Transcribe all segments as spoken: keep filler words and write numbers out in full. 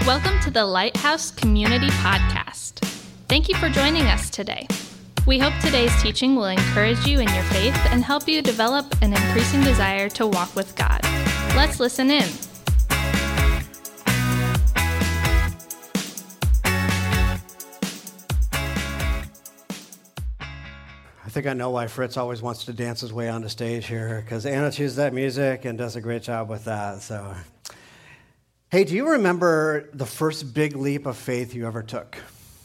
Welcome to the Lighthouse Community Podcast. Thank you for joining us today. We hope today's teaching will encourage you in your faith and help you develop an increasing desire to walk with God. Let's listen in. I think I know why Fritz always wants to dance his way onto stage here, because Anna chooses that music and does a great job with that. So, hey, do you remember the first big leap of faith you ever took?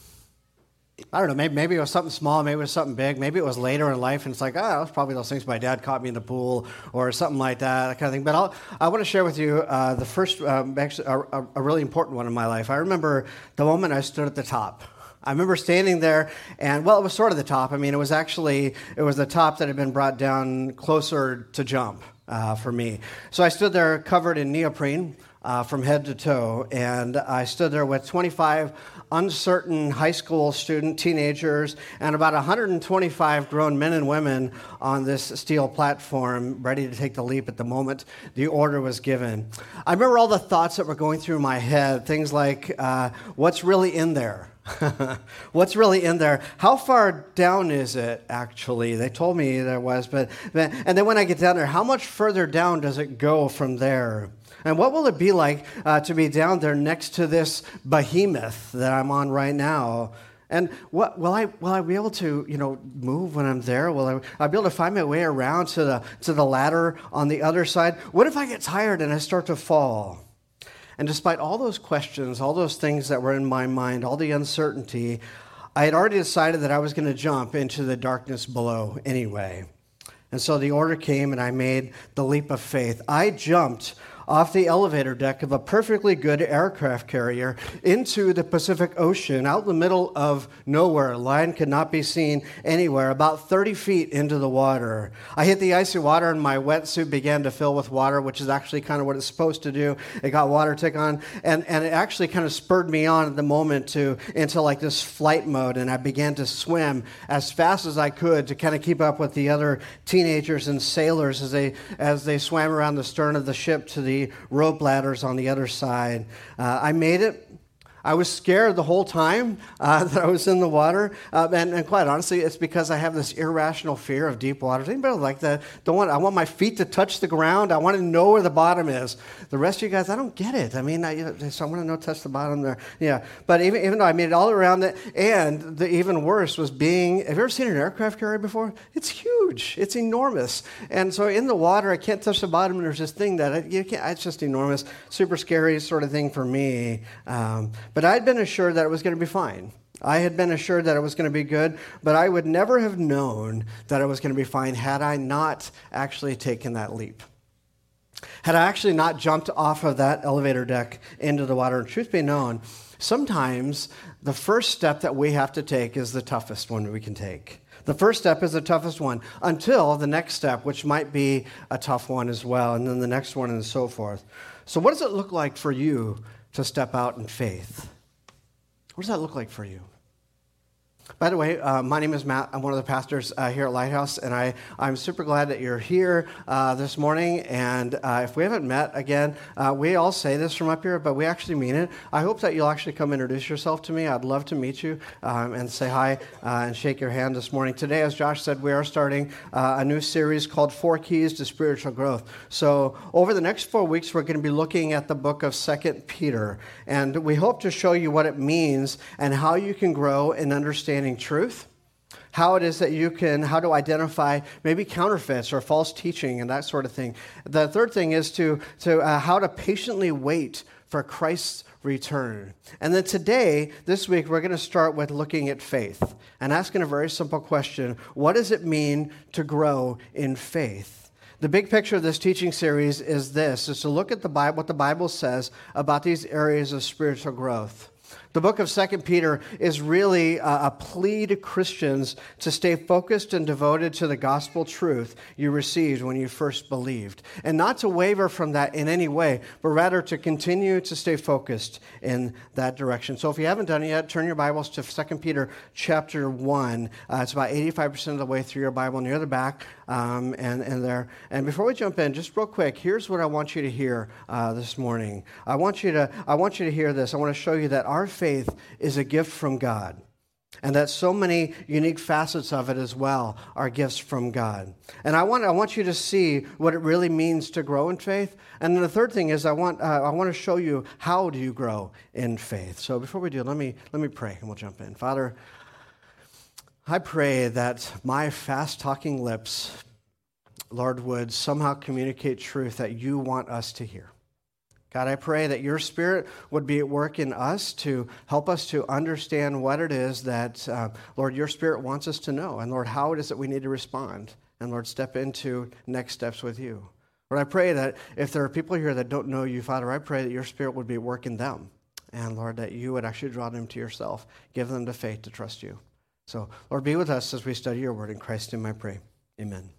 I don't know, maybe, maybe it was something small, maybe it was something big, maybe it was later in life, and it's like, oh, it was probably those things my dad caught me in the pool, or something like that, that kind of thing. But I'll, I want to share with you uh, the first, um, actually, a, a really important one in my life. I remember the moment I stood at the top. I remember standing there, and, well, it was sort of the top. I mean, it was actually, it was the top that had been brought down closer to jump uh, for me. So I stood there covered in neoprene uh, from head to toe, and I stood there with twenty-five uncertain high school student teenagers and about one hundred twenty-five grown men and women on this steel platform ready to take the leap at the moment the order was given. I remember all the thoughts that were going through my head, things like, uh, what's really in there? What's really in there? How far down is it, actually? They told me there was, but, and then when I get down there, how much further down does it go from there? And what will it be like uh, to be down there next to this behemoth that I'm on right now? And what, will I will I be able to, you know, move when I'm there? Will I I'll be able to find my way around to the to the ladder on the other side? What if I get tired and I start to fall? And despite all those questions, all those things that were in my mind, all the uncertainty, I had already decided that I was going to jump into the darkness below anyway. And so the order came and I made the leap of faith. I jumped off the elevator deck of a perfectly good aircraft carrier into the Pacific Ocean, out in the middle of nowhere. Line could not be seen anywhere, about thirty feet into the water. I hit the icy water and my wetsuit began to fill with water, which is actually kind of what it's supposed to do. It got water took on, and, and it actually kind of spurred me on at the moment to into like this flight mode, and I began to swim as fast as I could to kind of keep up with the other teenagers and sailors as they as they swam around the stern of the ship to the rope ladders on the other side. Uh, I made it. I was scared the whole time uh, that I was in the water, uh, and, and quite honestly, it's because I have this irrational fear of deep water. Does anybody like that? Don't want. I want my feet to touch the ground. I want to know where the bottom is. The rest of you guys, I don't get it. I mean, I, so I want to know touch the bottom there. Yeah, but even even though I made it all around it, and the even worse was being. Have you ever seen an aircraft carrier before? It's huge. It's enormous. And so in the water, I can't touch the bottom. And there's this thing that I, you can't. It's just enormous, super scary sort of thing for me. Um, But I'd been assured that it was going to be fine. I had been assured that it was going to be good, but I would never have known that it was going to be fine had I not actually taken that leap. Had I actually not jumped off of that elevator deck into the water. And truth be known, sometimes the first step that we have to take is the toughest one we can take. The first step is the toughest one until the next step, which might be a tough one as well, and then the next one and so forth. So what does it look like for you to step out in faith? What does that look like for you? By the way, uh, my name is Matt. I'm one of the pastors uh, here at Lighthouse, and I, I'm super glad that you're here uh, this morning. And uh, if we haven't met again, uh, we all say this from up here, but we actually mean it. I hope that you'll actually come introduce yourself to me. I'd love to meet you um, and say hi uh, and shake your hand this morning. Today, as Josh said, we are starting uh, a new series called Four Keys to Spiritual Growth. So over the next four weeks, we're going to be looking at the book of Second Peter, and we hope to show you what it means and how you can grow in understanding truth, how it is that you can, how to identify maybe counterfeits or false teaching and that sort of thing. The third thing is to, to uh, how to patiently wait for Christ's return. And then today, this week, we're going to start with looking at faith and asking a very simple question. What does it mean to grow in faith? The big picture of this teaching series is this, is to look at the Bible, what the Bible says about these areas of spiritual growth. The book of Second Peter is really a, a plea to Christians to stay focused and devoted to the gospel truth you received when you first believed, and not to waver from that in any way, but rather to continue to stay focused in that direction. So if you haven't done it yet, turn your Bibles to Second Peter chapter one. Uh, it's about eighty-five percent of the way through your Bible, near the back um, and, and there. And before we jump in, just real quick, here's what I want you to hear uh, this morning. I want you to, I want you to hear this. I want to show you that our faith is a gift from God, and that so many unique facets of it as well are gifts from God. And I want I want you to see what it really means to grow in faith. And then the third thing is I want uh, I want to show you how do you grow in faith. So before we do, let me let me pray and we'll jump in. Father, I pray that my fast-talking lips, Lord, would somehow communicate truth that you want us to hear. God, I pray that your Spirit would be at work in us to help us to understand what it is that, uh, Lord, your Spirit wants us to know. And, Lord, how it is that we need to respond. And, Lord, step into next steps with you. Lord, I pray that if there are people here that don't know you, Father, I pray that your Spirit would be at work in them. And, Lord, that you would actually draw them to yourself. Give them the faith to trust you. So, Lord, be with us as we study your word. In Christ's name I pray. Amen.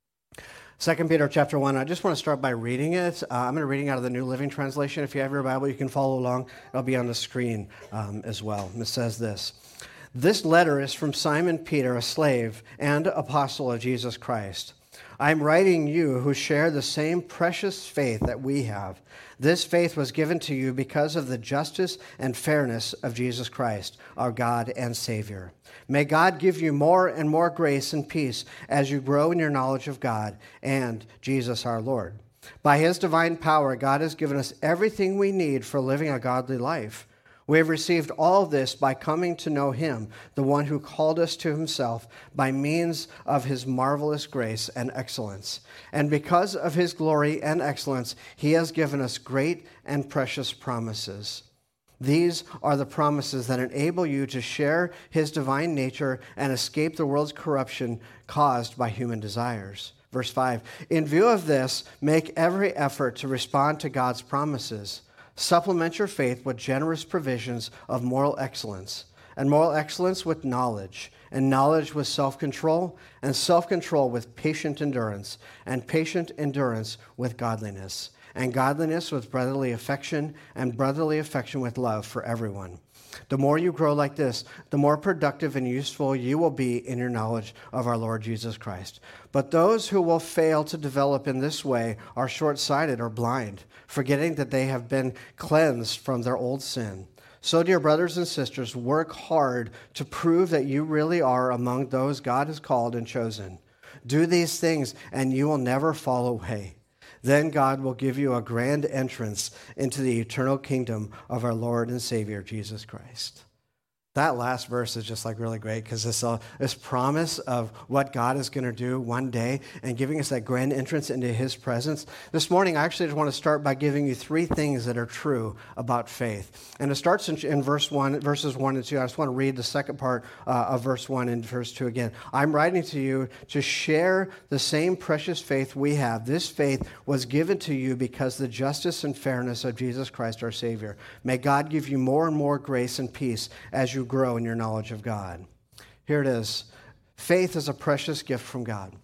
Second Peter chapter one, I just want to start by reading it. Uh, I'm going to be reading out of the New Living Translation. If you have your Bible, you can follow along. It'll be on the screen um, as well. It says this: This letter is from Simon Peter, a slave and apostle of Jesus Christ. I'm writing you who share the same precious faith that we have. This faith was given to you because of the justice and fairness of Jesus Christ, our God and Savior. May God give you more and more grace and peace as you grow in your knowledge of God and Jesus our Lord. By his divine power, God has given us everything we need for living a godly life. We have received all this by coming to know him, the one who called us to himself by means of his marvelous grace and excellence. And because of his glory and excellence, he has given us great and precious promises. These are the promises that enable you to share his divine nature and escape the world's corruption caused by human desires. Verse five, in view of this, make every effort to respond to God's promises. Supplement your faith with generous provisions of moral excellence, and moral excellence with knowledge, and knowledge with self-control, and self-control with patient endurance, and patient endurance with godliness, and godliness with brotherly affection, and brotherly affection with love for everyone. The more you grow like this, the more productive and useful you will be in your knowledge of our Lord Jesus Christ. But those who will fail to develop in this way are short-sighted or blind, forgetting that they have been cleansed from their old sin. So, dear brothers and sisters, work hard to prove that you really are among those God has called and chosen. Do these things, and you will never fall away. Then God will give you a grand entrance into the eternal kingdom of our Lord and Savior, Jesus Christ. That last verse is just like really great because this, uh, this promise of what God is going to do one day and giving us that grand entrance into his presence. This morning, I actually just want to start by giving you three things that are true about faith. And it starts in, in verse one, verses one and two. I just want to read the second part uh, of verse one and verse two again. I'm writing to you to share the same precious faith we have. This faith was given to you because the justice and fairness of Jesus Christ, our Savior. May God give you more and more grace and peace as you grow in your knowledge of God. Here it is. Faith is a precious gift from God.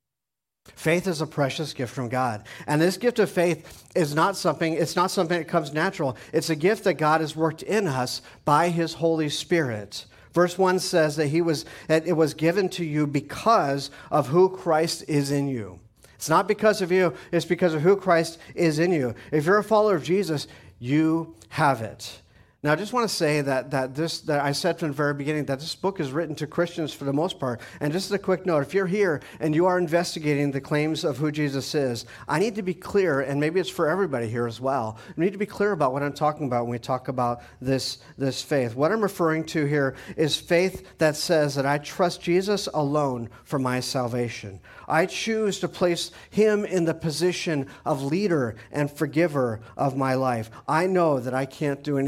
Faith is a precious gift from God. And this gift of faith is not something, it's not something that comes natural. It's a gift that God has worked in us by his Holy Spirit. Verse one says that he was that it was given to you because of who Christ is in you. It's not because of you, it's because of who Christ is in you. If you're a follower of Jesus, you have it. Now, I just want to say that that this that I said from the very beginning that this book is written to Christians for the most part. And just as a quick note, if you're here and you are investigating the claims of who Jesus is, I need to be clear, and maybe it's for everybody here as well. We need to be clear about what I'm talking about when we talk about this, this faith. What I'm referring to here is faith that says that I trust Jesus alone for my salvation. I choose to place him in the position of leader and forgiver of my life. I know that I can't do anything for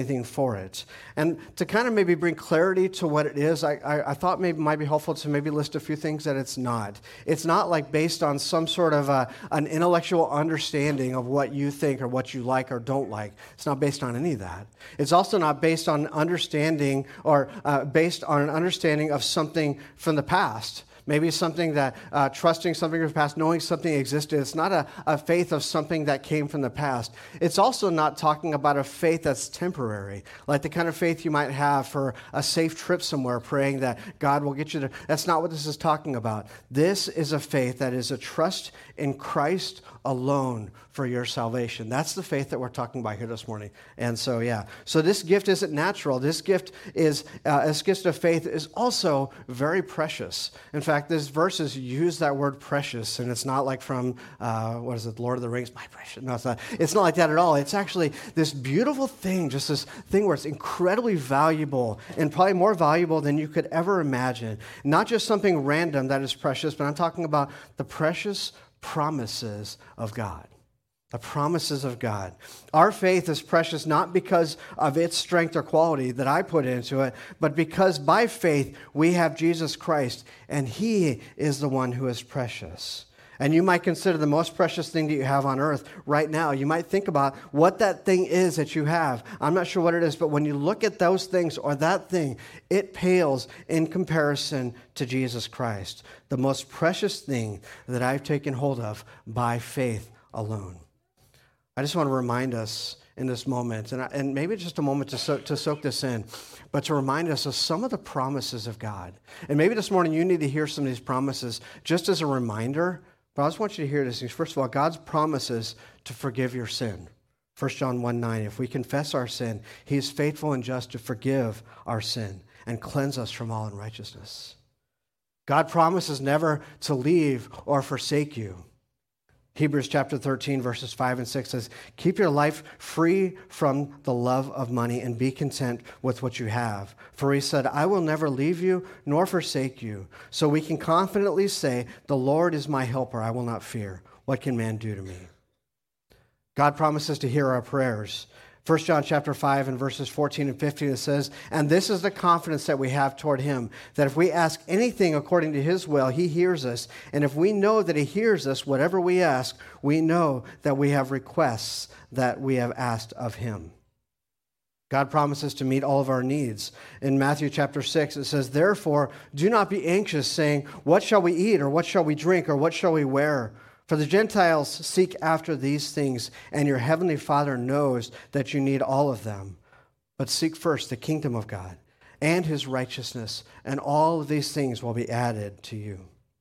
for it. And to kind of maybe bring clarity to what it is, I, I, I thought maybe it might be helpful to maybe list a few things that it's not. It's not like based on some sort of a, an intellectual understanding of what you think or what you like or don't like. It's not based on any of that. It's also not based on understanding or uh, based on an understanding of something from the past. Maybe something that, uh, trusting something from the past, knowing something existed. It's not a, a faith of something that came from the past. It's also not talking about a faith that's temporary, like the kind of faith you might have for a safe trip somewhere, praying that God will get you there. That's not what this is talking about. This is a faith that is a trust in Christ alone for your salvation. That's the faith that we're talking about here this morning. And so, yeah. So this gift isn't natural. This gift is, uh, this gift of faith is also very precious. In fact, this verses use that word precious, and it's not like from, uh, what is it, Lord of the Rings, my precious. No, it's not. It's not like that at all. It's actually this beautiful thing, just this thing where it's incredibly valuable, and probably more valuable than you could ever imagine. Not just something random that is precious, but I'm talking about the precious promises of God. The promises of God. Our faith is precious not because of its strength or quality that I put into it, but because by faith we have Jesus Christ, and He is the one who is precious. And you might consider the most precious thing that you have on earth right now. You might think about what that thing is that you have. I'm not sure what it is, but when you look at those things or that thing, it pales in comparison to Jesus Christ, the most precious thing that I've taken hold of by faith alone. I just want to remind us in this moment, and, I, and maybe just a moment to, so, to soak this in, but to remind us of some of the promises of God. And maybe this morning you need to hear some of these promises just as a reminder. But I just want you to hear this. First of all, God's promises to forgive your sin. First John one nine, if we confess our sin, He is faithful and just to forgive our sin and cleanse us from all unrighteousness. God promises never to leave or forsake you. Hebrews chapter thirteen, verses five and six says, keep your life free from the love of money and be content with what you have. For He said, I will never leave you nor forsake you. So we can confidently say, the Lord is my helper. I will not fear. What can man do to me? God promises to hear our prayers. First John chapter five and verses fourteen and fifteen, it says, and this is the confidence that we have toward Him, that if we ask anything according to His will, He hears us. And if we know that He hears us, whatever we ask, we know that we have requests that we have asked of Him. God promises to meet all of our needs. In Matthew chapter six, it says, therefore, do not be anxious, saying, what shall we eat, or what shall we drink, or what shall we wear? For the Gentiles seek after these things, and your heavenly Father knows that you need all of them. But seek first the kingdom of God and His righteousness, and all of these things will be added to you.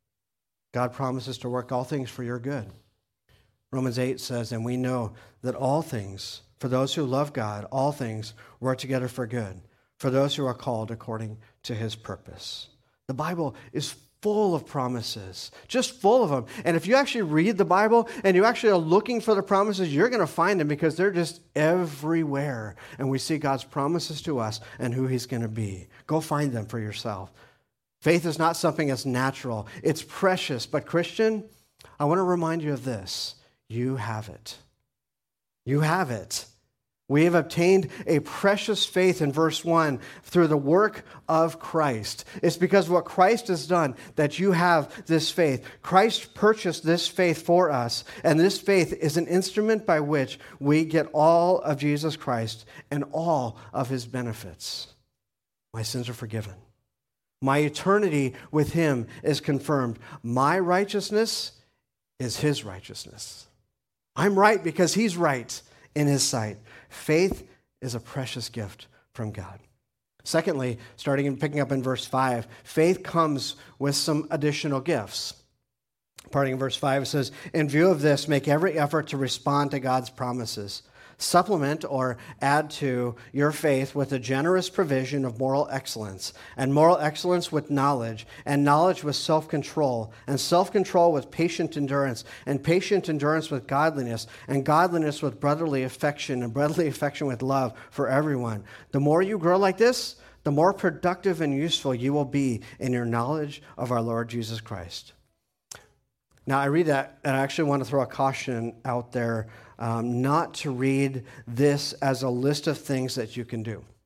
God promises to work all things for your good. Romans eight says, and we know that all things, for those who love God, all things work together for good, for those who are called according to His purpose. The Bible is full of promises, just full of them. And if you actually read the Bible and you actually are looking for the promises, you're going to find them because they're just everywhere. And we see God's promises to us and who He's going to be. Go find them for yourself. Faith is not something that's natural. It's precious. But Christian, I want to remind you of this. You have it. You have it. We have obtained a precious faith in verse one through the work of Christ. It's because of what Christ has done that you have this faith. Christ purchased this faith for us, and this faith is an instrument by which we get all of Jesus Christ and all of His benefits. My sins are forgiven. My eternity with Him is confirmed. My righteousness is His righteousness. I'm right because He's right in His sight. Faith is a precious gift from God. Secondly, starting and picking up in verse five, faith comes with some additional gifts. Starting in verse five, it says, in view of this, make every effort to respond to God's promises. Supplement or add to your faith with a generous provision of moral excellence, and moral excellence with knowledge, and knowledge with self-control, and self-control with patient endurance, and patient endurance with godliness, and godliness with brotherly affection, and brotherly affection with love for everyone. The more you grow like this, the more productive and useful you will be in your knowledge of our Lord Jesus Christ. Now, I read that, and I actually want to throw a caution out there, um, not to read this as a list of things that you can do.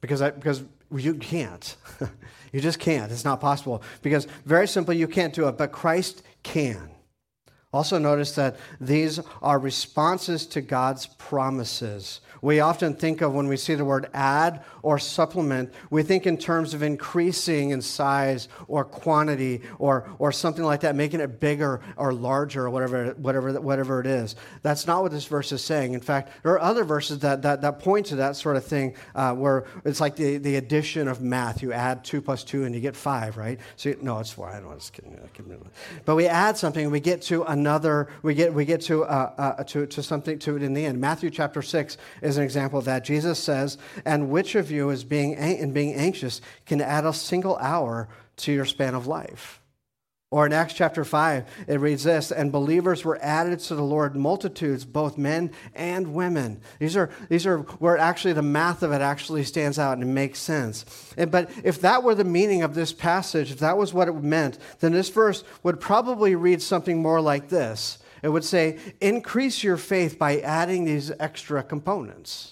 Because I, because you can't. You just can't. It's not possible. Because very simply, you can't do it, but Christ can. Also notice that these are responses to God's promises. We often think of, when we see the word add or supplement, we think in terms of increasing in size or quantity or, or something like that, making it bigger or larger or whatever, whatever, whatever it is. That's not what this verse is saying. In fact, there are other verses that, that, that point to that sort of thing uh, where it's like the, the addition of math. You add two plus two and you get five, right? So you, no, it's four. I know, I was kidding. I kidding. But we add something and we get to another, we get we get to, uh, uh, to, to something to it in the end. Matthew chapter six is an example of that. Jesus says, and which of you is being and being anxious can add a single hour to your span of life? Or in Acts chapter five, it reads this, and believers were added to the Lord, multitudes, both men and women. These are these are where actually the math of it actually stands out and it makes sense. And, but if that were the meaning of this passage, if that was what it meant, then this verse would probably read something more like this. It would say, increase your faith by adding these extra components.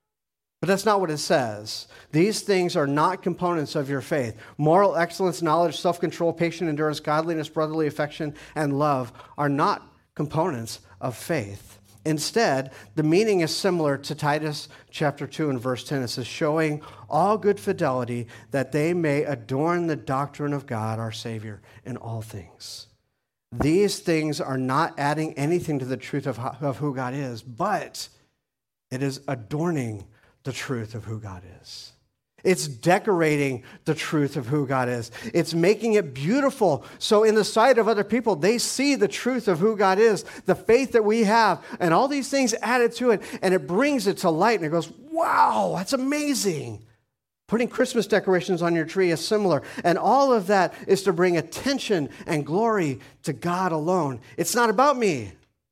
But that's not what it says. These things are not components of your faith. Moral excellence, knowledge, self-control, patient endurance, godliness, brotherly affection, and love are not components of faith. Instead, the meaning is similar to Titus chapter two and verse ten. It says, showing all good fidelity that they may adorn the doctrine of God, our Savior, in all things. These things are not adding anything to the truth of, how, of who God is, but it is adorning the truth of who God is. It's decorating the truth of who God is. It's making it beautiful. So in the sight of other people, they see the truth of who God is, the faith that we have, and all these things added to it, and it brings it to light, and it goes, wow, that's amazing. Putting Christmas decorations on your tree is similar. And all of that is to bring attention and glory to God alone. It's not about me.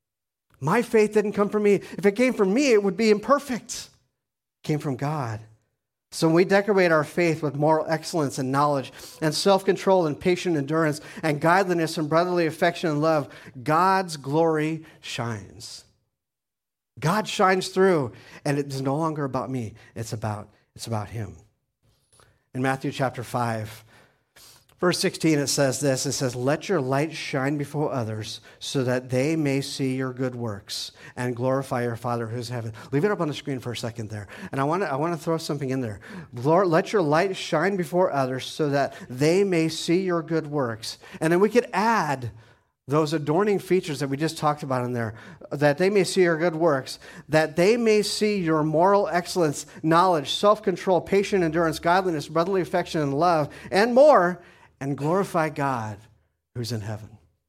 My faith didn't come from me. If it came from me, it would be imperfect. It came from God. So when we decorate our faith with moral excellence and knowledge and self-control and patient endurance and godliness and brotherly affection and love, God's glory shines. God shines through, and it is no longer about me. It's about, it's about him. In Matthew chapter five, verse sixteen, it says this. It says, let your light shine before others so that they may see your good works and glorify your Father who's in heaven. Leave it up on the screen for a second there. And I want to I want to throw something in there. Lord, let your light shine before others so that they may see your good works. And then we could add those adorning features that we just talked about in there, that they may see your good works, that they may see your moral excellence, knowledge, self-control, patient endurance, godliness, brotherly affection, and love, and more, and glorify God who's in heaven.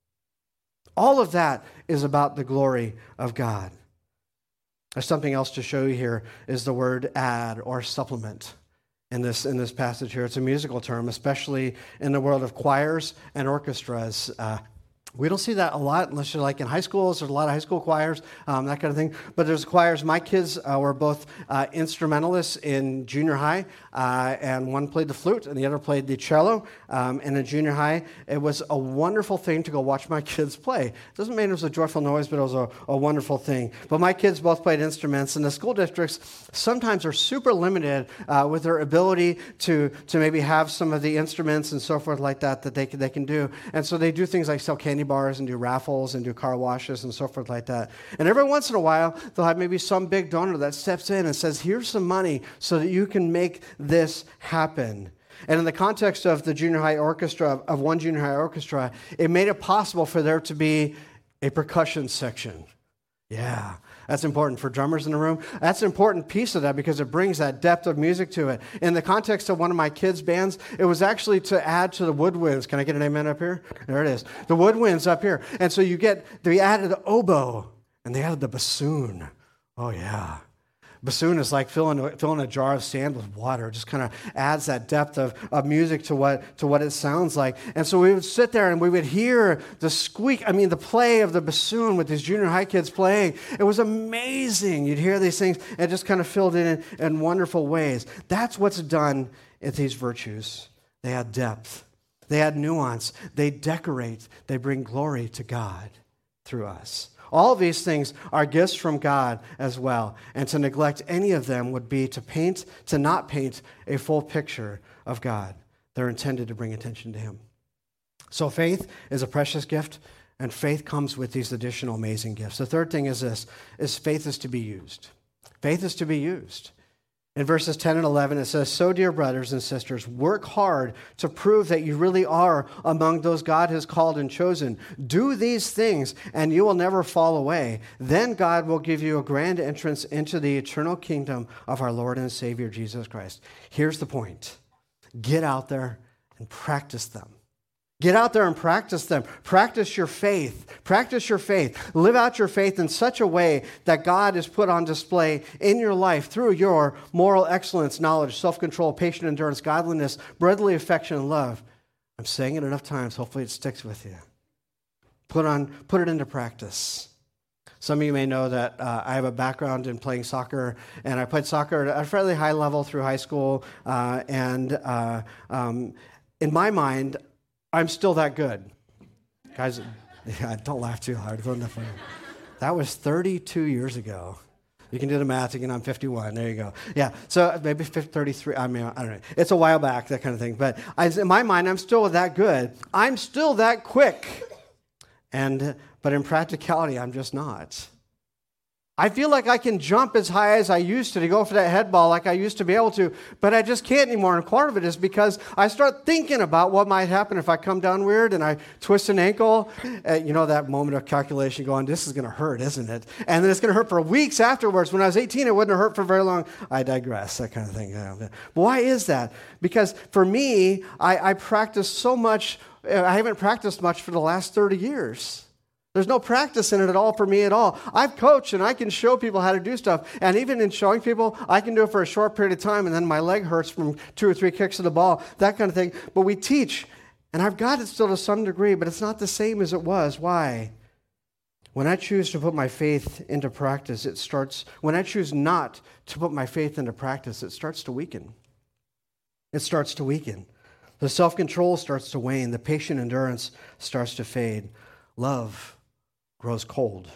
All of that is about the glory of God. There's something else to show you here is the word add or supplement in this, in this passage here. It's a musical term, especially in the world of choirs and orchestras. Uh, We don't see that a lot unless you're like in high schools. There's a lot of high school choirs, um, that kind of thing. But there's choirs. My kids uh, were both uh, instrumentalists in junior high, uh, and one played the flute and the other played the cello. Um, and in junior high, it was a wonderful thing to go watch my kids play. It doesn't mean it was a joyful noise, but it was a, a wonderful thing. But my kids both played instruments, and the school districts sometimes are super limited uh, with their ability to to maybe have some of the instruments and so forth like that that they can, they can do. And so they do things like sell candy bars and do raffles and do car washes and so forth like that. And every once in a while, they'll have maybe some big donor that steps in and says, here's some money so that you can make this happen. And in the context of the junior high orchestra, of one junior high orchestra, it made it possible for there to be a percussion section. Yeah, that's important for drummers in the room. That's an important piece of that because it brings that depth of music to it. In the context of one of my kids' bands, it was actually to add to the woodwinds. Can I get an amen up here? There it is. The woodwinds up here. And so you get, they added the oboe, and they added the bassoon. Oh, yeah. Bassoon is like filling a, filling a jar of sand with water. It just kind of adds that depth of, of music to what to what it sounds like. And so we would sit there and we would hear the squeak, I mean the play of the bassoon with these junior high kids playing. It was amazing. You'd hear these things and it just kind of filled in, in in wonderful ways. That's what's done at these virtues. They add depth. They add nuance. They decorate. They bring glory to God. through us. All of these things are gifts from God as well, and to neglect any of them would be to paint, to not paint a full picture of God. They're intended to bring attention to Him. So faith is a precious gift, and faith comes with these additional amazing gifts. The third thing is this, is faith is to be used. Faith is to be used. In verses ten and eleven, it says, "So, dear brothers and sisters, work hard to prove that you really are among those God has called and chosen. Do these things, and you will never fall away. Then God will give you a grand entrance into the eternal kingdom of our Lord and Savior, Jesus Christ." Here's the point. Get out there and practice them. Get out there and practice them. Practice your faith. Practice your faith. Live out your faith in such a way that God is put on display in your life through your moral excellence, knowledge, self-control, patient endurance, godliness, brotherly affection, and love. I'm saying it enough times. Hopefully it sticks with you. Put on, put it into practice. Some of you may know that uh, I have a background in playing soccer, and I played soccer at a fairly high level through high school. Uh, and uh, um, in my mind, I'm still that good. Guys, yeah, don't laugh too hard. That was thirty-two years ago. You can do the math. Again, I'm fifty-one. There you go. Yeah, so maybe thirty-three. I mean, I don't know. It's a while back, that kind of thing. But I, in my mind, I'm still that good. I'm still that quick. And but in practicality, I'm just not. I feel like I can jump as high as I used to to go for that head ball like I used to be able to, but I just can't anymore. And part of it is because I start thinking about what might happen if I come down weird and I twist an ankle. Uh, you know, that moment of calculation going, this is going to hurt, isn't it? And then it's going to hurt for weeks afterwards. When I was eighteen, it wouldn't have hurt for very long. I digress, that kind of thing. But why is that? Because for me, I, I practice so much. I haven't practiced much for the last thirty years. There's no practice in it at all for me at all. I've coached and I can show people how to do stuff. And even in showing people, I can do it for a short period of time and then my leg hurts from two or three kicks of the ball, that kind of thing. But we teach, and I've got it still to some degree, but it's not the same as it was. Why? When I choose to put my faith into practice, it starts, when I choose not to put my faith into practice, it starts to weaken. It starts to weaken. The self-control starts to wane. The patient endurance starts to fade. Love grows cold.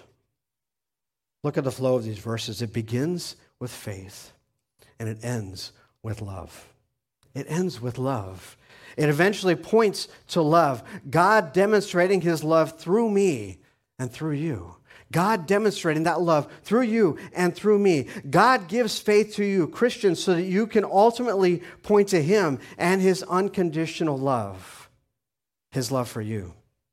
Look at the flow of these verses. It begins with faith, and it ends with love. It ends with love. It eventually points to love. God demonstrating His love through me and through you. God demonstrating that love through you and through me. God gives faith to you, Christians, so that you can ultimately point to Him and His unconditional love, His love for you.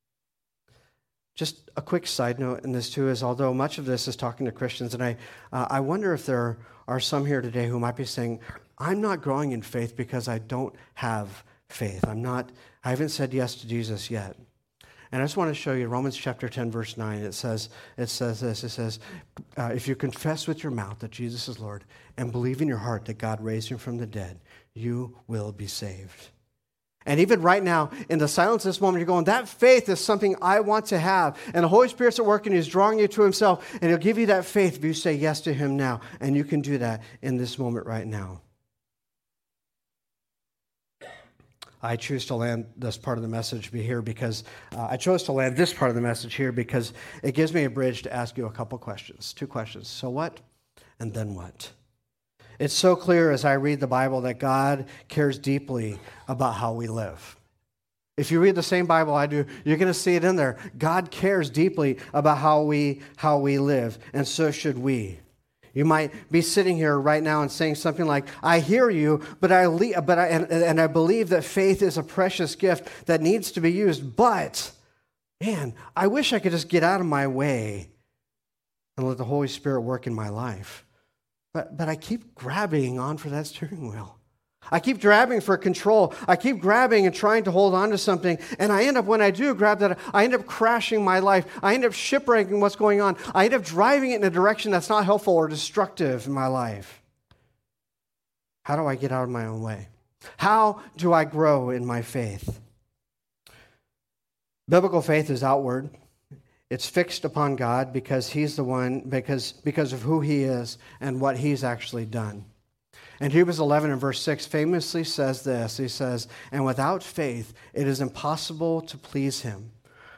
Just a quick side note in this too is, although much of this is talking to Christians, and I, uh, I wonder if there are some here today who might be saying, I'm not growing in faith because I don't have faith. I'm not, I haven't said yes to Jesus yet. And I just want to show you Romans chapter ten, verse nine. It says, it says this, it says, uh, if you confess with your mouth that Jesus is Lord and believe in your heart that God raised Him from the dead, you will be saved. And even right now, in the silence of this moment, you're going, that faith is something I want to have. And the Holy Spirit's at work and He's drawing you to Himself. And He'll give you that faith if you say yes to Him now. And you can do that in this moment right now. I choose to land this part of the message here because uh, I chose to land this part of the message here because it gives me a bridge to ask you a couple questions. Two questions. So what? And then what? It's so clear as I read the Bible that God cares deeply about how we live. If you read the same Bible I do, you're going to see it in there. God cares deeply about how we how we live, and so should we. You might be sitting here right now and saying something like, I hear you, but I but I and, and I believe that faith is a precious gift that needs to be used, but man, I wish I could just get out of my way and let the Holy Spirit work in my life. But, but I keep grabbing on for that steering wheel. I keep grabbing for control. I keep grabbing and trying to hold on to something. And I end up, when I do grab that, I end up crashing my life. I end up shipwrecking what's going on. I end up driving it in a direction that's not helpful or destructive in my life. How do I get out of my own way? How do I grow in my faith? Biblical faith is outward. It's fixed upon God because He's the one, because, because of who He is and what He's actually done. And Hebrews eleven and verse six famously says this. He says, and without faith, it is impossible to please Him.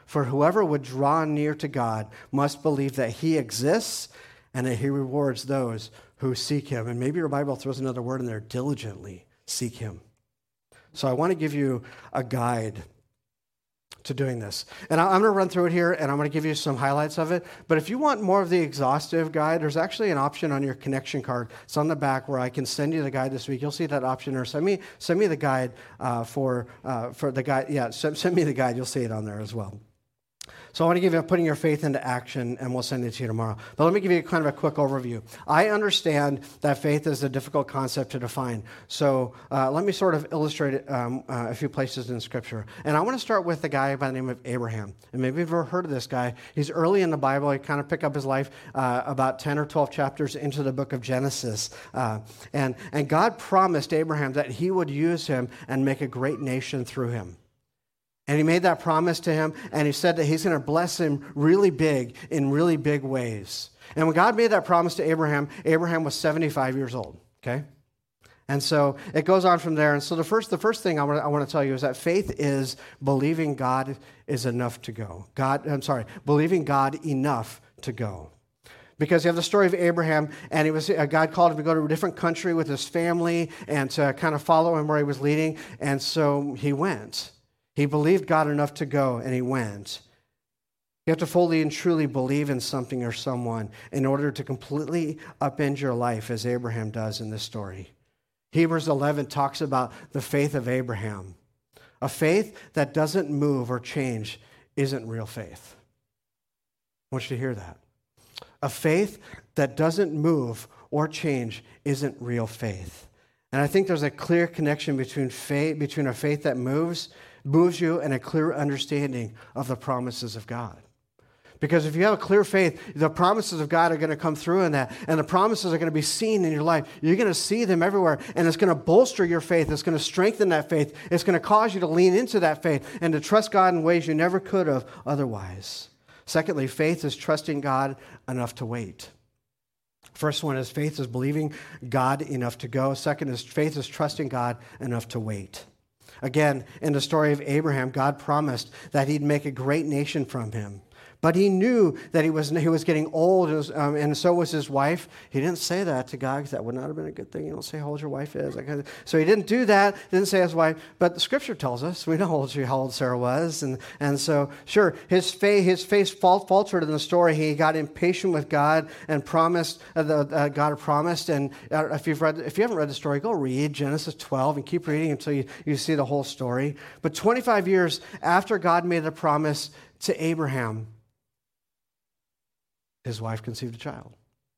For whoever would draw near to God must believe that he exists and that he rewards those who seek him. And maybe your Bible throws another word in there, diligently seek him. So I want to give you a guide to doing this. And I'm going to run through it here, and I'm going to give you some highlights of it. But if you want more of the exhaustive guide, there's actually an option on your connection card. It's on the back where I can send you the guide this week. You'll see that option, or send me send me the guide uh, for uh, for the guide. Yeah, send, send me the guide. You'll see it on there as well. So I want to give you putting your faith into action, and we'll send it to you tomorrow. But let me give you kind of a quick overview. I understand that faith is a difficult concept to define. So uh, let me sort of illustrate it um, uh, a few places in Scripture. And I want to start with a guy by the name of Abraham. And maybe you've ever heard of this guy. He's early in the Bible. He kind of pick up his life uh, about ten or twelve chapters into the book of Genesis. Uh, and, and God promised Abraham that he would use him and make a great nation through him. And he made that promise to him, and he said that he's going to bless him really big in really big ways. And when God made that promise to Abraham, Abraham was seventy-five years old, okay? And so it goes on from there. And so the first the first thing I want to, I want to tell you is that faith is believing God is enough to go. God, I'm sorry, believing God enough to go. Because you have the story of Abraham, and he was uh, God called him to go to a different country with his family and to kind of follow him where he was leading. And so he went. He believed God enough to go, and he went. You have to fully and truly believe in something or someone in order to completely upend your life, as Abraham does in this story. Hebrews eleven talks about the faith of Abraham. A faith that doesn't move or change isn't real faith. I want you to hear that. A faith that doesn't move or change isn't real faith. And I think there's a clear connection between faith, between a faith that moves moves you and a clear understanding of the promises of God. Because if you have a clear faith, the promises of God are going to come through in that, and the promises are going to be seen in your life. You're going to see them everywhere, and it's going to bolster your faith. It's going to strengthen that faith. It's going to cause you to lean into that faith and to trust God in ways you never could have otherwise. Secondly, faith is trusting God enough to wait. First one is faith is believing God enough to go. Second is faith is trusting God enough to wait. Again, in the story of Abraham, God promised that he'd make a great nation from him. But he knew that he was he was getting old, and, was, um, and so was his wife. He didn't say that to God, because that would not have been a good thing. You don't say how old your wife is. So he didn't do that, didn't say his wife. But the Scripture tells us, we know how old, how old Sarah was. And, and so, sure, his faith, his faith faltered in the story. He got impatient with God and promised, uh, the, uh, God promised. And uh, if, you've read, if you haven't read the story, go read Genesis twelve and keep reading until you, you see the whole story. But twenty-five years after God made the promise to Abraham, his wife conceived a child.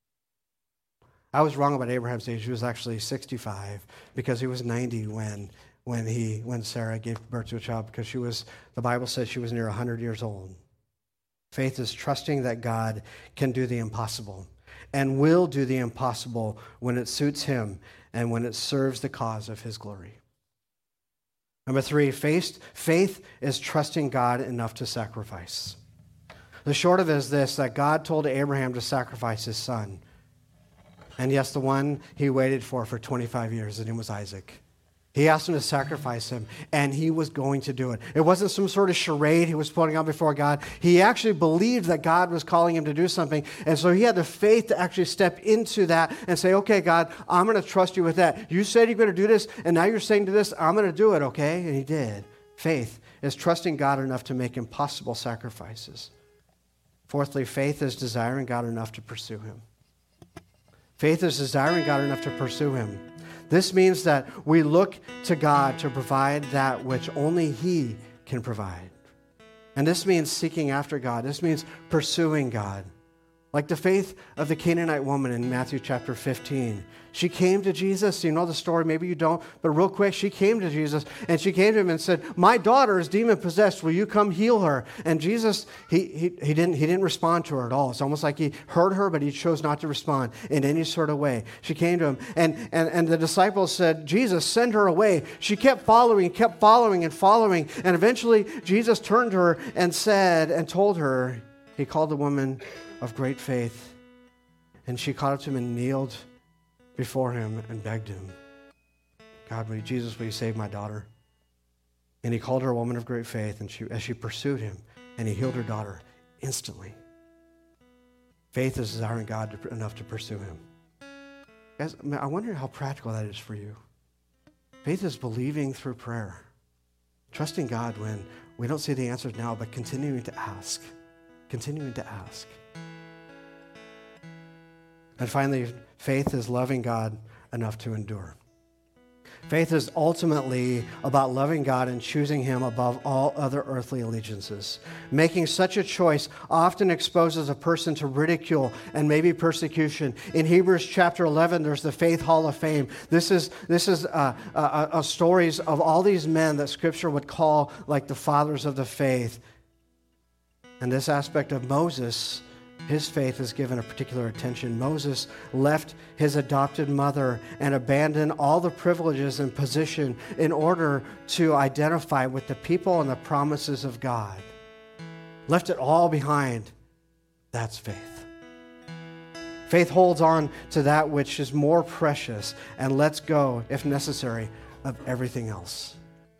I was wrong about Abraham's age. He was actually sixty-five, because he was ninety when when he when Sarah gave birth to a child, because she was, the Bible says she was near one hundred years old. Faith is trusting that God can do the impossible and will do the impossible when it suits him and when it serves the cause of his glory. Number three, faith, faith is trusting God enough to sacrifice. The short of it is this, that God told Abraham to sacrifice his son. And yes, the one he waited for for twenty-five years, his name was Isaac. He asked him to sacrifice him, and he was going to do it. It wasn't some sort of charade he was putting on before God. He actually believed that God was calling him to do something, and so he had the faith to actually step into that and say, okay, God, I'm going to trust you with that. You said you're going to do this, and now you're saying to this, I'm going to do it, okay? And he did. Faith is trusting God enough to make impossible sacrifices. Fourthly, faith is desiring God enough to pursue him. Faith is desiring God enough to pursue him. This means that we look to God to provide that which only he can provide. And this means seeking after God. This means pursuing God. Like the faith of the Canaanite woman in Matthew chapter fifteen. She came to Jesus. You know the story, maybe you don't, but real quick, she came to Jesus, and she came to him and said, my daughter is demon-possessed. Will you come heal her? And Jesus, he, he, he, didn't, he didn't respond to her at all. It's almost like he heard her, but he chose not to respond in any sort of way. She came to him, and, and, and the disciples said, Jesus, send her away. She kept following, kept following and following, and eventually Jesus turned to her and said, and told her, he called the woman of great faith, and she caught up to him and kneeled before him and begged him, God, will you, Jesus, will you save my daughter? And he called her a woman of great faith, and she, as she pursued him, and he healed her daughter instantly. Faith is desiring God to, enough to pursue him. Guys, I wonder how practical that is for you. Faith is believing through prayer, trusting God when we don't see the answers now, but continuing to ask, continuing to ask. And finally, faith is loving God enough to endure. Faith is ultimately about loving God and choosing him above all other earthly allegiances. Making such a choice often exposes a person to ridicule and maybe persecution. In Hebrews chapter eleven, there's the Faith Hall of Fame. This is, this is uh, uh, uh, stories of all these men that Scripture would call like the fathers of the faith. And this aspect of Moses, his faith is given a particular attention. Moses left his adopted mother and abandoned all the privileges and position in order to identify with the people and the promises of God. Left it all behind. That's faith. Faith holds on to that which is more precious and lets go, if necessary, of everything else.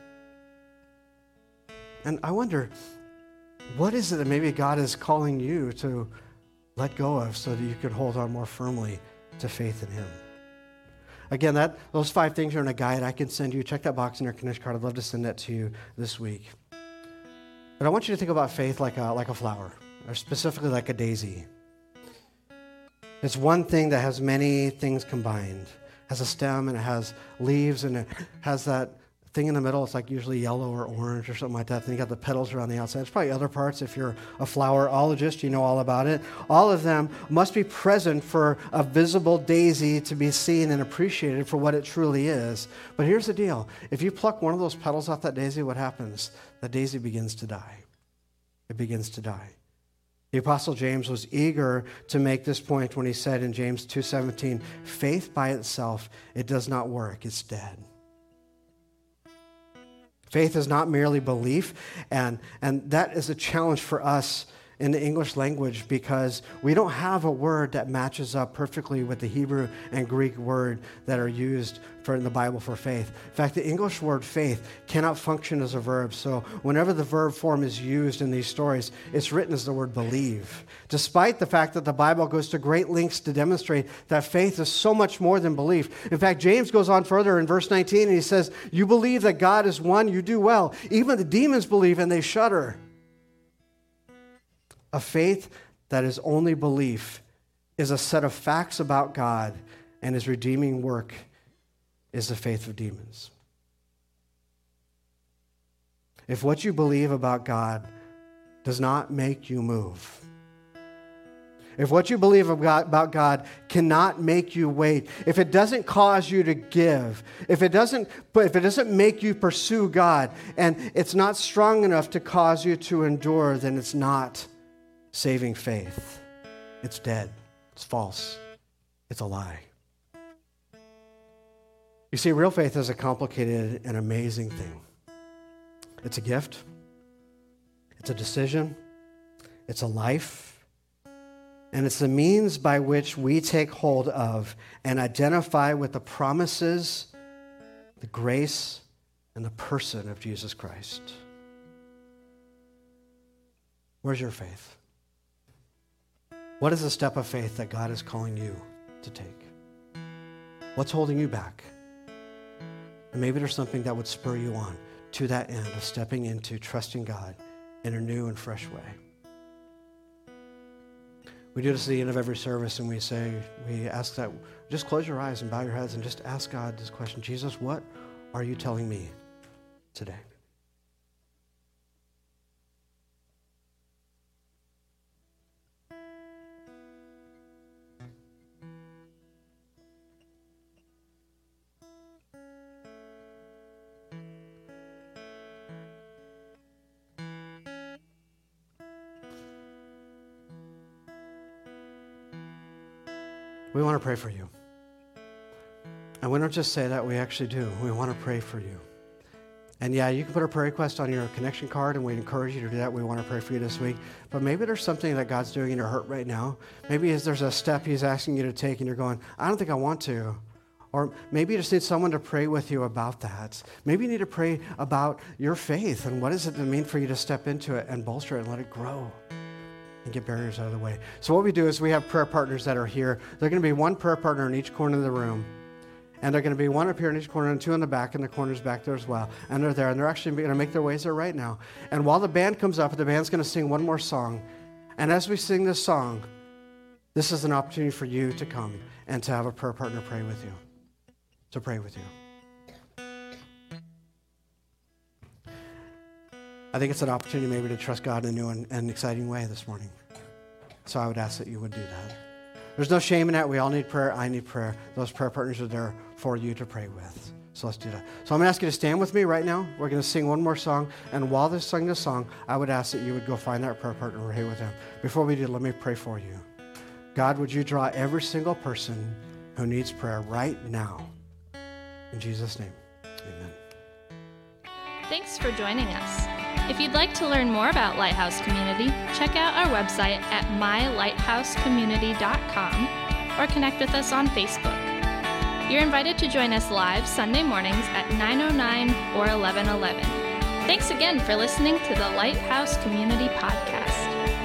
And I wonder, what is it that maybe God is calling you to let go of so that you could hold on more firmly to faith in him? Again, that those five things are in a guide I can send you. Check that box in your connection card. I'd love to send that to you this week. But I want you to think about faith like a, like a flower, or specifically like a daisy. It's one thing that has many things combined. It has a stem and it has leaves and it has that thing in the middle. It's like usually yellow or orange or something like that. Then you got the petals around the outside. There's probably other parts. If you're a flowerologist, you know all about it. All of them must be present for a visible daisy to be seen and appreciated for what it truly is. But here's the deal. If you pluck one of those petals off that daisy, what happens? The daisy begins to die. It begins to die. The Apostle James was eager to make this point when he said in James two seventeen, faith by itself, it does not work. It's dead. Faith is not merely belief, and, and that is a challenge for us in the English language because we don't have a word that matches up perfectly with the Hebrew and Greek word that are used for in the Bible for faith. In fact, the English word faith cannot function as a verb, so whenever the verb form is used in these stories, it's written as the word believe, despite the fact that the Bible goes to great lengths to demonstrate that faith is so much more than belief. In fact, James goes on further in verse nineteen, and he says, you believe that God is one, you do well. Even the demons believe, and they shudder. A faith that is only belief is a set of facts about God, and his redeeming work is the faith of demons. If what you believe about God does not make you move, if what you believe about God cannot make you wait, if it doesn't cause you to give, if it doesn't, but if it doesn't make you pursue God, and it's not strong enough to cause you to endure, then it's not saving faith. It's dead. It's false. It's a lie. You see, real faith is a complicated and amazing thing. It's a gift. It's a decision. It's a life. And it's the means by which we take hold of and identify with the promises, the grace, and the person of Jesus Christ. Where's your faith? What is the step of faith that God is calling you to take? What's holding you back? And maybe there's something that would spur you on to that end of stepping into trusting God in a new and fresh way. We do this at the end of every service, and we say, we ask that, just close your eyes and bow your heads and just ask God this question, Jesus, what are you telling me today? We want to pray for you. And we don't just say that, we actually do. We want to pray for you. And yeah, you can put a prayer request on your connection card, and we encourage you to do that. We want to pray for you this week. But maybe there's something that God's doing in your heart right now. Maybe there's a step he's asking you to take, and you're going, I don't think I want to. Or maybe you just need someone to pray with you about that. Maybe you need to pray about your faith and what does it mean for you to step into it and bolster it and let it grow and get barriers out of the way. So what we do is we have prayer partners that are here. They're going to be one prayer partner in each corner of the room. And they're going to be one up here in each corner and two in the back and the corners back there as well. And they're there. And they're actually going to make their ways there right now. And while the band comes up, the band's going to sing one more song. And as we sing this song, this is an opportunity for you to come and to have a prayer partner pray with you. To pray with you. I think it's an opportunity maybe to trust God in a new and, and exciting way this morning. So I would ask that you would do that. There's no shame in that. We all need prayer. I need prayer. Those prayer partners are there for you to pray with. So let's do that. So I'm going to ask you to stand with me right now. We're going to sing one more song. And while they sing this song, I would ask that you would go find that prayer partner and pray with them. Before we do, let me pray for you. God, would you draw every single person who needs prayer right now? In Jesus' name, amen. Thanks for joining us. If you'd like to learn more about Lighthouse Community, check out our website at my lighthouse community dot com or connect with us on Facebook. You're invited to join us live Sunday mornings at nine oh nine or eleven eleven. Thanks again for listening to the Lighthouse Community Podcast.